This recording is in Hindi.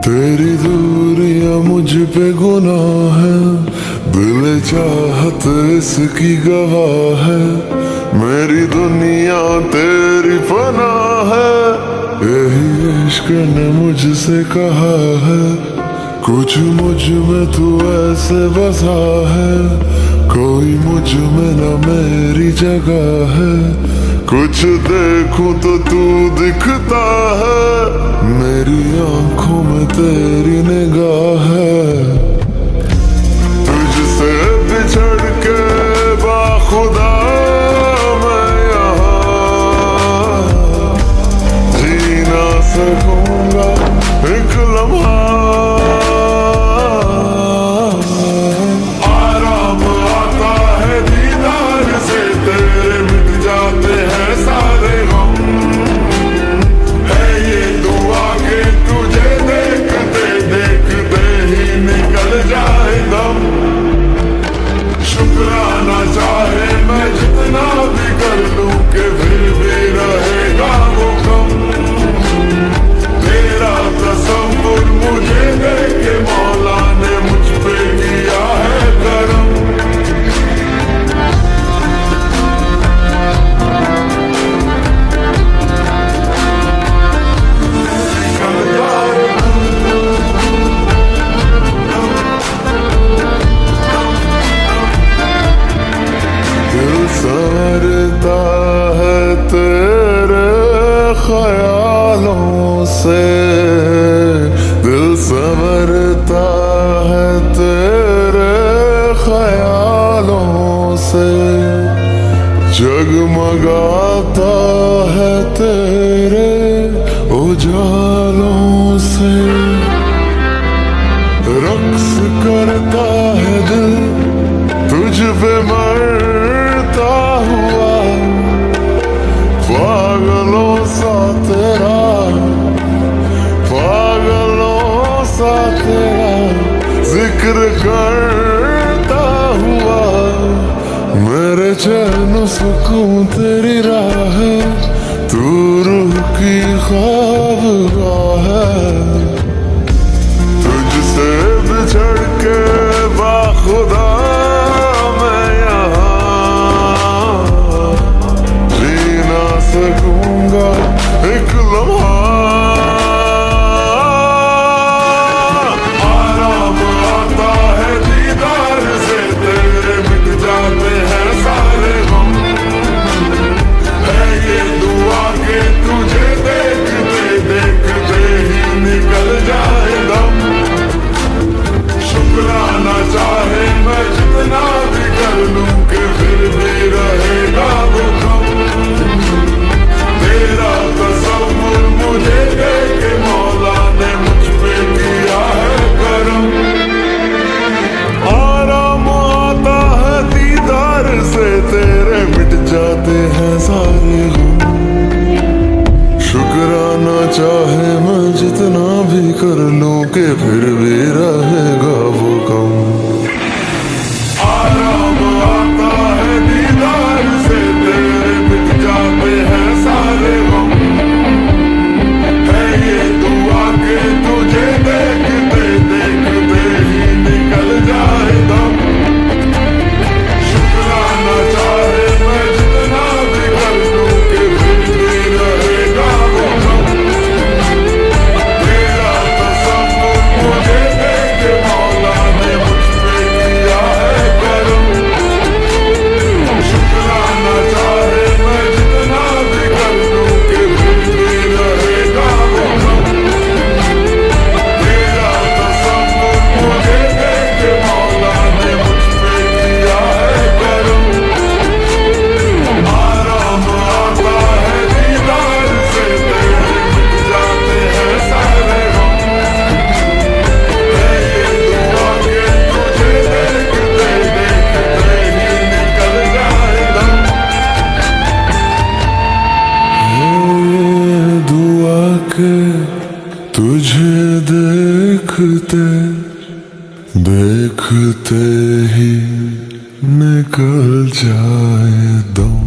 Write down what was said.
तेरी दूरियां मुझ पे गुनाह है, दिल चाहत इसकी गवाह है। मेरी दुनिया तेरी पनाह है, यही इश्क ने मुझसे कहा है। कुछ मुझ में तू ऐसे बसा है, कोई मुझ में न मेरी जगह है। कुछ देखूं तो तू दिखता है, मेरी आंखों में तेरी निगाह है। तुझसे बिछड़ के बाखुदा मैं यहाँ जी ना सकूंगा एक लम्हा। आराम आता है दीदार से, तेरे मिट जाते हैं सारे गम। है ये दुआ के तुझे देखते देखते ही निकल जाए दम। शुक्राना चाहे मैं जितना भी कर लूं कि फिर भी रहेगा वो कम। तेरा तसव्वुर मुझे देके मौला ने मुझ पे किया है करम। संवरता है तेरे ख्यालों से, दिल संवरता है तेरे ख्यालों से। जगमगाता है तेरे उजालों से। रक्स करता है दिल तुझ पे मरता हुआ, पागलों सा तेरा, पागलों सा तेरा जिक्र करता हुआ। मेरे चैन सुकून तेरी राह है, तू रूह की ख्वाबगाह है। तुझसे बिछड़ के बाखुदा सकूंगा एक लम्हा। आराम आता है दीदार से, तेरे मिट जाते हैं सारे गम। है ये दुआ के तुझे देखते देखते ही निकल जाए दम। शुक्राना चाहे मैं जितना भी कर लूं कि फिर भी रहेगा वो कम। तेरा तसव्वुर मुझे देके मौला ने मुझ पे किया है करम। आराम आता है दीदार से, तेरे मिट जाते हैं सारे गम। शुक्राना चाहे मैं जितना भी कर लूं कि फिर भी रहेगा वो कम। आराम आता है दीदार से, तेरे मिट जाते हैं सारे गम। है ये दुआ के तुझे देखते देखते ही निकल जाए दम। शुक्राना चाहे मैं जितना भी कर लूं कि फिर भी रहेगा वो कम। तेरा तसव्वुर मुझे देके मौला ने मुझ पे किया है करम। शुक्राना चाहे मैं जितना भी कर लूं कि फिर भी रहेगा वो कम। तेरा तसव्वुर मुझे देके मौला ने मुझ पे किया है करम। आराम आता है दीदार से, तेरे मिट जाते हैं सारे गम। है ये दुआ के तुझे देखते देखते ही निकल जाए दम। ये दुआ के तुझे देखते देखते ही निकल जाए दम।